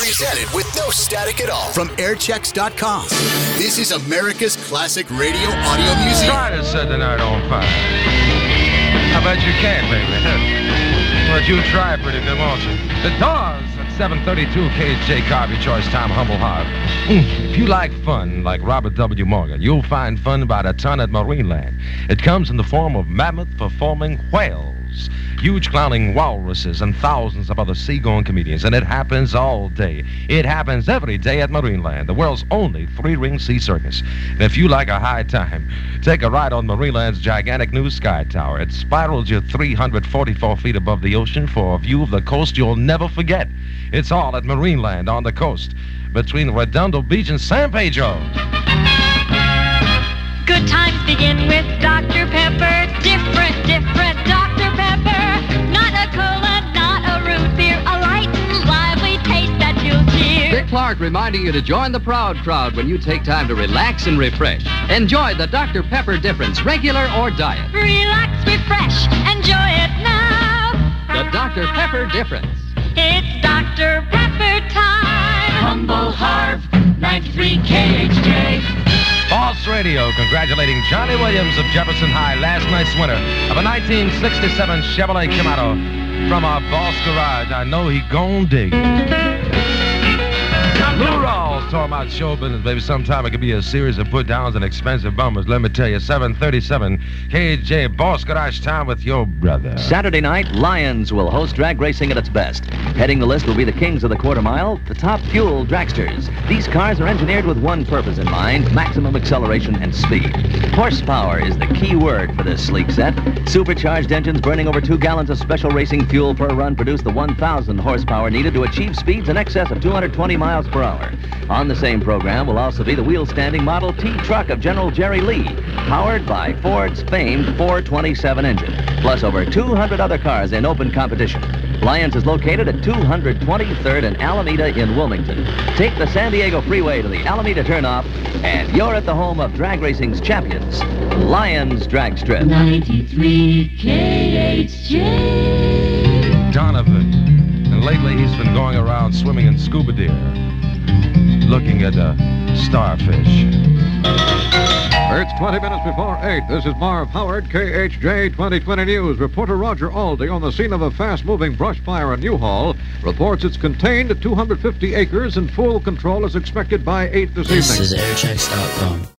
Presented with no static at all from airchecks.com. This is America's classic radio audio music. Try to set the night on fire. I bet you can, baby. But you try pretty good, won't you? The Doors at 732 KHJ Coffee Choice Time, Humble Heart. If you like fun, like Robert W. Morgan, you'll find fun by the ton at Marineland. It comes in the form of mammoth performing whales, huge clowning walruses, and thousands of other seagoing comedians. And it happens all day. It happens every day at Marineland, the world's only three-ring sea circus. And if you like a high time, take a ride on Marineland's gigantic new Sky Tower. It spirals you 344 feet above the ocean for a view of the coast you'll never forget. It's all at Marineland on the coast, between Redondo Beach and San Pedro. Good times begin with Dr. Pepper. Different Dr. Pepper. Not a cola, not a root beer. A light and lively taste that you'll cheer. Dick Clark reminding you to join the proud crowd when you take time to relax and refresh. Enjoy the Dr. Pepper difference, regular or diet. Relax, refresh, enjoy it now. The Dr. Pepper difference. It's Dr. Pepper time. Humble Harv, 93 KHJ. Boss Radio congratulating Johnny Williams of Jefferson High, last night's winner of a 1967 Chevrolet Camaro from our Boss Garage. I know he gon' dig it. Lou Rawls talking about show business, baby. Sometime it could be a series of put-downs and expensive bummers. Let me tell you, 737 KJ Boss Garage Time with your brother. Saturday night, Lions will host drag racing at its best. Heading the list will be the kings of the quarter mile, the top fuel dragsters. These cars are engineered with one purpose in mind: maximum acceleration and speed. Horsepower is the key word for this sleek set. Supercharged engines burning over 2 gallons of special racing fuel per run produce the 1,000 horsepower needed to achieve speeds in excess of 220 miles per hour. On the same program will also be the wheel-standing Model T truck of General Jerry Lee, powered by Ford's famed 427 engine, plus over 200 other cars in open competition. Lions is located at 223rd and Alameda in Wilmington. Take the San Diego Freeway to the Alameda turnoff, and you're at the home of drag racing's champions, Lions Drag Strip. 93 KHJ. Donovan. And lately he's been going around swimming in scuba gear, looking at starfish. It's 20 minutes before 8. This is Marv Howard, KHJ 2020 News. Reporter Roger Aldi on the scene of a fast-moving brush fire in Newhall reports it's contained at 250 acres and full control is expected by 8 this evening. This is airchecks.com.